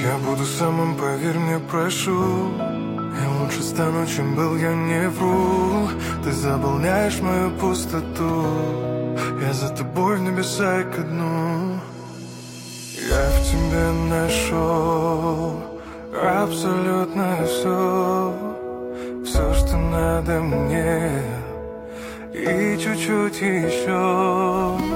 Я буду самым, поверь мне, прошу. Я лучше стану, чем был, я не вру. Ты заполняешь мою пустоту. Я за тобой в небеса и ко дну. Я в тебе нашел абсолютно все. Все, что надо мне, и чуть-чуть еще.